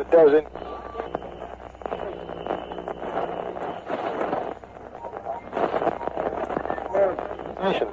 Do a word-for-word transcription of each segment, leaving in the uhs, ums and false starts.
a dozen. Nation.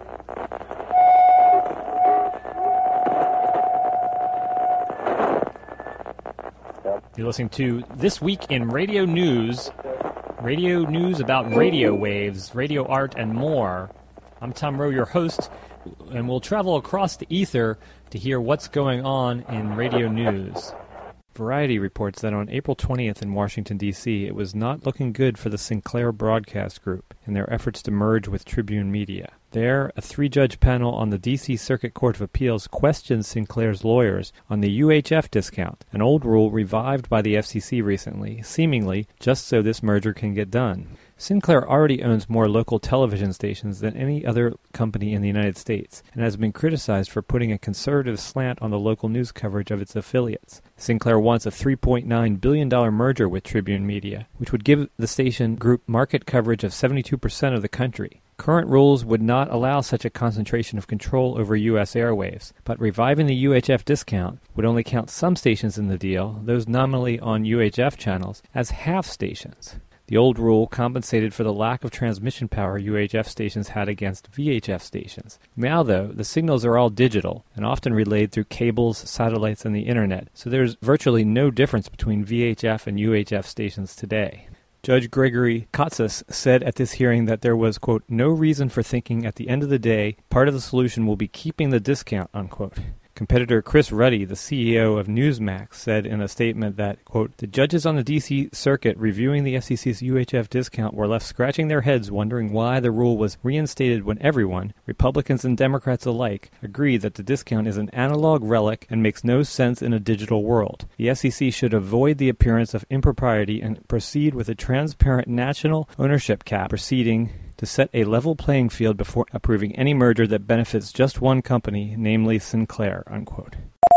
You're listening to This Week in Radio News, radio news about radio waves, radio art, and more. I'm Tom Rowe, your host, and we'll travel across the ether to hear what's going on in radio news. Variety reports that on April twentieth in Washington, D C, it was not looking good for the Sinclair Broadcast Group in their efforts to merge with Tribune Media. There, a three-judge panel on the D C Circuit Court of Appeals questioned Sinclair's lawyers on the U H F discount, an old rule revived by the F C C recently, seemingly just so this merger can get done. Sinclair already owns more local television stations than any other company in the United States, and has been criticized for putting a conservative slant on the local news coverage of its affiliates. Sinclair wants a three point nine billion dollars merger with Tribune Media, which would give the station group market coverage of seventy-two percent of the country. Current rules would not allow such a concentration of control over U S airwaves, but reviving the U H F discount would only count some stations in the deal, those nominally on U H F channels, as half stations. The old rule compensated for the lack of transmission power U H F stations had against V H F stations. Now, though, the signals are all digital and often relayed through cables, satellites, and the internet, so there's virtually no difference between V H F and U H F stations today. Judge Gregory Katsas said at this hearing that there was, quote, no reason for thinking at the end of the day part of the solution will be keeping the discount, unquote. Competitor Chris Ruddy, the C E O of Newsmax, said in a statement that, quote, the judges on the D C Circuit reviewing the F C C's U H F discount were left scratching their heads wondering why the rule was reinstated when everyone, Republicans and Democrats alike, agreed that the discount is an analog relic and makes no sense in a digital world. The F C C should avoid the appearance of impropriety and proceed with a transparent national ownership cap proceeding to set a level playing field before approving any merger that benefits just one company, namely Sinclair, unquote.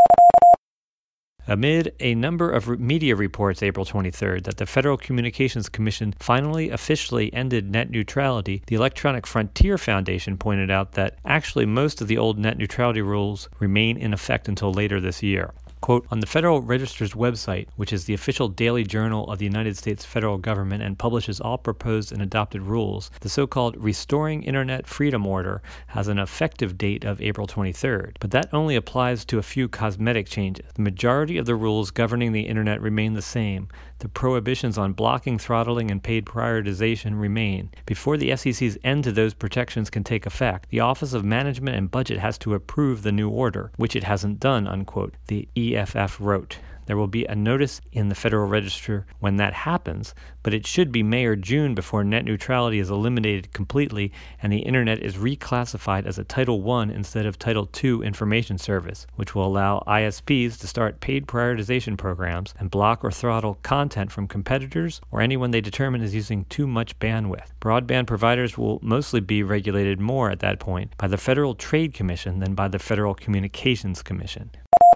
Amid a number of media reports April twenty-third that the Federal Communications Commission finally officially ended net neutrality, the Electronic Frontier Foundation pointed out that actually most of the old net neutrality rules remain in effect until later this year. Quote, on the Federal Register's website, which is the official daily journal of the United States federal government and publishes all proposed and adopted rules, the so-called Restoring Internet Freedom Order has an effective date of April twenty-third, but that only applies to a few cosmetic changes. The majority of the rules governing the Internet remain the same. The prohibitions on blocking, throttling, and paid prioritization remain. Before the F C C's end to those protections can take effect, the Office of Management and Budget has to approve the new order, which it hasn't done, unquote, the E F F wrote. There will be a notice in the Federal Register when that happens, but it should be May or June before net neutrality is eliminated completely and the Internet is reclassified as a Title one instead of Title two information service, which will allow I S Ps to start paid prioritization programs and block or throttle content from competitors or anyone they determine is using too much bandwidth. Broadband providers will mostly be regulated more at that point by the Federal Trade Commission than by the Federal Communications Commission.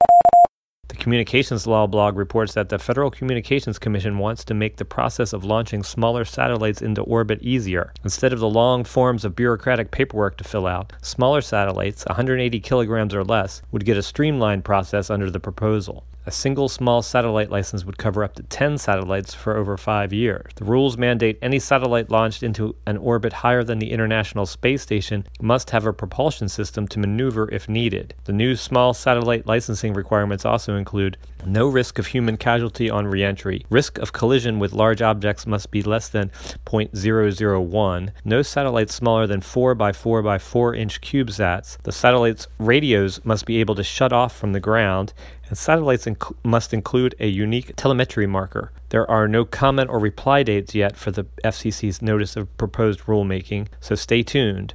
The Communications Law blog reports that the Federal Communications Commission wants to make the process of launching smaller satellites into orbit easier. Instead of the long forms of bureaucratic paperwork to fill out, smaller satellites, one hundred eighty kilograms or less, would get a streamlined process under the proposal. A single small satellite license would cover up to ten satellites for over five years. The rules mandate any satellite launched into an orbit higher than the International Space Station must have a propulsion system to maneuver if needed. The new small satellite licensing requirements also include no risk of human casualty on re-entry. Risk of collision with large objects must be less than zero point zero zero one. No satellites smaller than four by four by four inch CubeSats. The satellite's radios must be able to shut off from the ground, and satellites inc- must include a unique telemetry marker. There are no comment or reply dates yet for the F C C's notice of proposed rulemaking, so stay tuned.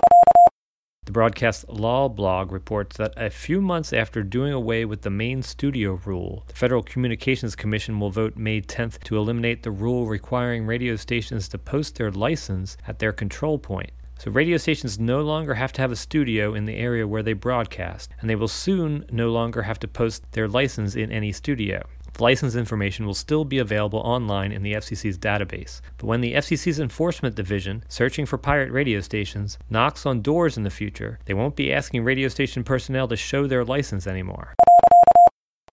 The Broadcast Law blog reports that a few months after doing away with the main studio rule, the Federal Communications Commission will vote May tenth to eliminate the rule requiring radio stations to post their license at their control point. So radio stations no longer have to have a studio in the area where they broadcast, and they will soon no longer have to post their license in any studio. The license information will still be available online in the F C C's database, but when the F C C's Enforcement Division, searching for pirate radio stations, knocks on doors in the future, they won't be asking radio station personnel to show their license anymore.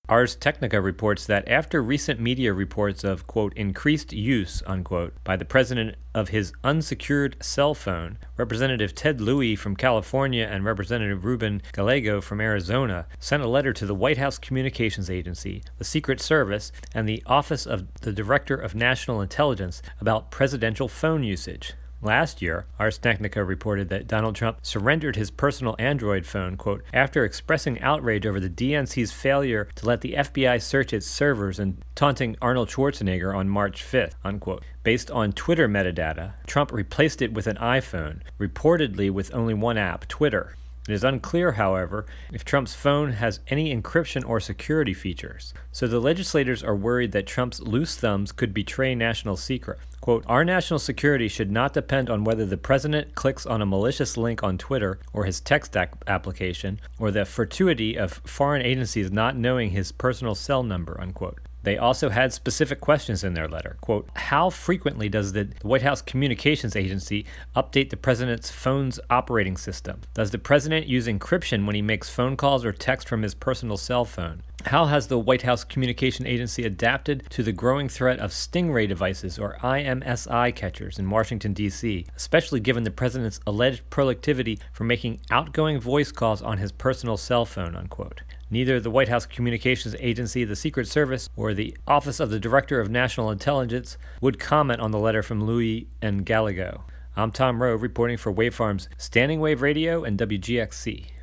Ars Technica reports that after recent media reports of, quote, increased use, unquote, by the president of his unsecured cell phone, Representative Ted Louis from California and Representative Ruben Gallego from Arizona sent a letter to the White House Communications Agency, the Secret Service, and the Office of the Director of National Intelligence about presidential phone usage. Last year, Ars Technica reported that Donald Trump surrendered his personal Android phone, quote, after expressing outrage over the D N C's failure to let the F B I search its servers and taunting Arnold Schwarzenegger on March fifth, unquote. Based on Twitter metadata, Trump replaced it with an iPhone, reportedly with only one app, Twitter. It is unclear, however, if Trump's phone has any encryption or security features. So the legislators are worried that Trump's loose thumbs could betray national secret. Quote, our national security should not depend on whether the president clicks on a malicious link on Twitter or his text ap- application or the fortuity of foreign agencies not knowing his personal cell number, unquote. They also had specific questions in their letter. Quote, how frequently does the White House Communications Agency update the president's phone's operating system? Does the president use encryption when he makes phone calls or text from his personal cell phone? How has the White House Communication Agency adapted to the growing threat of stingray devices or I M S I catchers in Washington, D C, especially given the president's alleged prolificity for making outgoing voice calls on his personal cell phone, unquote? Neither the White House Communications Agency, the Secret Service, or the Office of the Director of National Intelligence would comment on the letter from Louis and Gallego. I'm Tom Rowe, reporting for Waveform's Standing Wave Radio and W G X C.